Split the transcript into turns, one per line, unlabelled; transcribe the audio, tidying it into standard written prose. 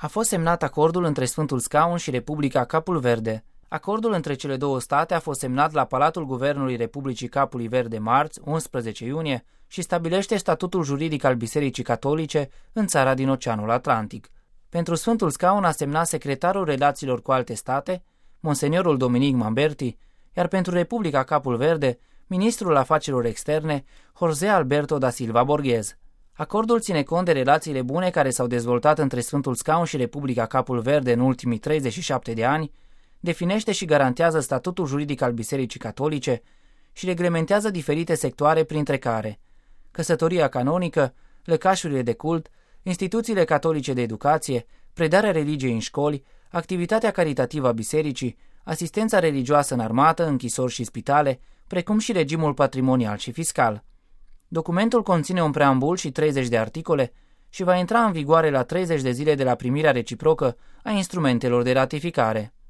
A fost semnat acordul între Sfântul Scaun și Republica Capul Verde. Acordul între cele două state a fost semnat la Palatul Guvernului Republicii Capului Verde marți, 11 iunie, și stabilește statutul juridic al Bisericii Catolice în țara din Oceanul Atlantic. Pentru Sfântul Scaun a semnat secretarul relațiilor cu alte state, Monseniorul Dominic Mamberti, iar pentru Republica Capul Verde, ministrul afacerilor externe, José Alberto da Silva Borghez. Acordul ține cont de relațiile bune care s-au dezvoltat între Sfântul Scaun și Republica Capul Verde în ultimii 37 de ani, definește și garantează statutul juridic al Bisericii Catolice și reglementează diferite sectoare, printre care căsătoria canonică, lăcașurile de cult, instituțiile catolice de educație, predarea religiei în școli, activitatea caritativă a bisericii, asistența religioasă în armată, închisori și spitale, precum și regimul patrimonial și fiscal. Documentul conține un preambul și 30 de articole și va intra în vigoare la 30 de zile de la primirea reciprocă a instrumentelor de ratificare.